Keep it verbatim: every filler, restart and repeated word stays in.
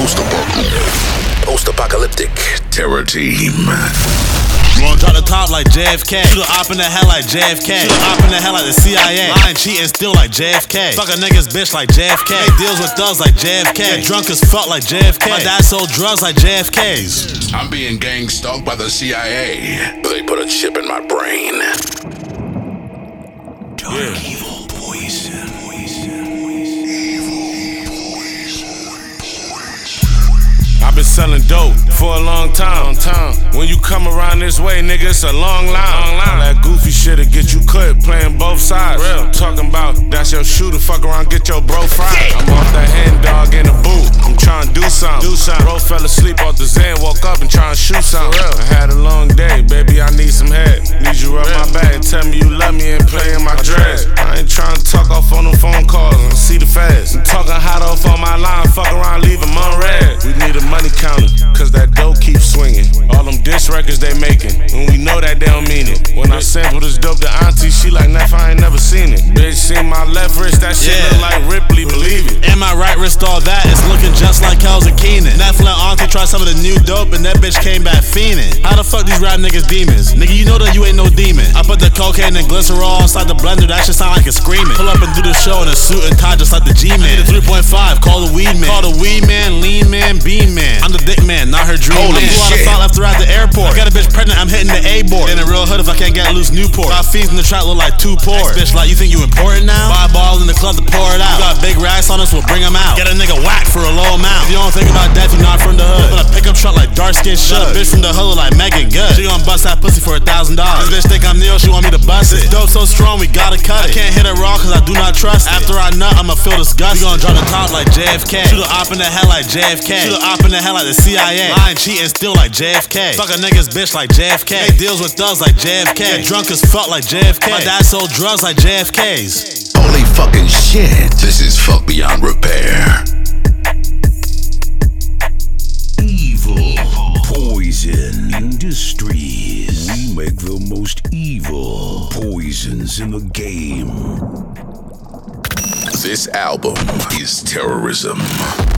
Post-apocalyptic terror team. Drop the top like J F K. Shoot a op in the hell like J F K. Shoot a op in the hell like the C I A. Lying, cheating, still like J F K. Fuck a nigga's bitch like J F K. Make deals with thugs like J F K. Get drunk as fuck like J F K. My dad sold drugs like J F K's. I'm being gang stalked by the C I A. They put a chip in my brain. Dark yeah. evil poison. I've been selling dope for a long time. When you come around this way, nigga, it's a long line. All that goofy shit'll get you cut, playing both sides. Real. Talking about that's your shooter, fuck around, get your bro fried. I'm off that hand dog in the boot, I'm trying to do something. Do something. Bro fell asleep off the Zen, woke up and trying to shoot something. I had a long day, baby, I need some head. Need you rub my back, tell me you love me and play in my dress. I ain't trying to talk off on them phone calls and see the fast. I'm talking hot off on my line, fuck around, leave them unread. We need a money counter, cause that dope keeps swinging. All them diss records they making, and we know that they don't mean it. When I sample this dope to auntie, she like, Neff, I ain't never seen it. Bitch, seen my left wrist, that shit yeah. look like Ripley, believe it. And my right wrist, all that, it's looking just like Kells and Keenan. Neff let auntie try some of the new dope, and that bitch came back fiending. How the fuck these rap niggas demons? Nigga, you know that you ain't no demon. I put the cocaine and glycerol inside the blender, that shit sound like it's screaming. Pull up and do the show in a suit and tie just like the G-Man. three point five, call the weed man. Call the weed man, lean man, bean man. I'm the dick man, not her dream Holy man. shit. I left her at the airport. I got a bitch pregnant, I'm hitting the A-board. In a real hood if I can't get loose Newport. Five fiends in the trap look like two ports. Bitch, like, you think you important now? Buy a ball in the club to pour it out. You got big racks on us, we'll bring them out. Get a nigga whack for a low amount. If you don't think about death, you're not from the hood. But a pickup truck like dark skin shug. Bitch from the hood look like Megan Good. She gon' bust that pussy for a thousand dollars. This bitch think I'm Neil, she want me to bust it. This dope so strong, we gotta cut it. I can't hit it raw cause I do not trust it. After I nut, I'ma feel disgusted. We gon' drop the top like J F K. Shoot a op in the hell like J F K. Shoot a op in the hell like the C I A. Lying, cheating, still like J F K. Fuck a nigga's bitch like J F K. Make deals with thugs like J F K. Get drunk as fuck like J F K. My dad sold drugs like J F K's. Holy fucking shit. This is Fuck Beyond Repair. Evil Poison Industries. We make the most evil poisons in the game. This album is terrorism.